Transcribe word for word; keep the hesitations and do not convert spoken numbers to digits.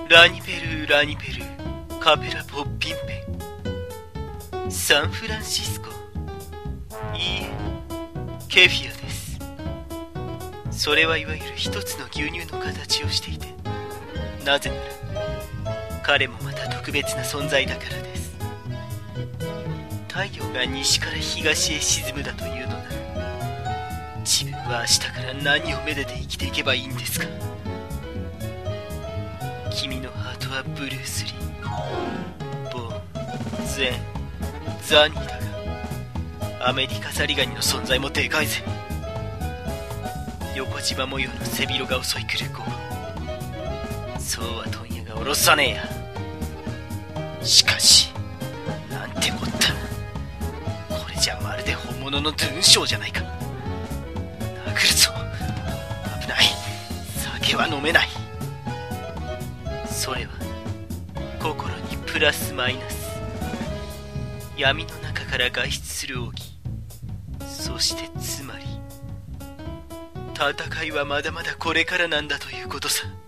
ラニペルーラニペルーカペラポッピンペン。サンフランシスコ。いいえ、ケフィアです。それはいわゆる一つの牛乳の形をしていて、なぜなら彼もまた特別な存在だからです。太陽が西から東へ沈むだというのなら、自分は明日から何をめでて生きていけばいいんですか。君のハートはブルース・リー、ボー、ゼン、ザニーだが、アメリカザリガニの存在もでかいぜ。横縞模様の背広が襲い来る午後、そうは問屋が下ろさねえや。しかしなんてこった。これじゃまるで本物のドゥーンショーじゃないか。殴るぞ。危ない。酒は飲めない。それは心にプラスマイナス。闇の中から外出する奥義、そしてつまり戦いはまだまだこれからなんだということさ。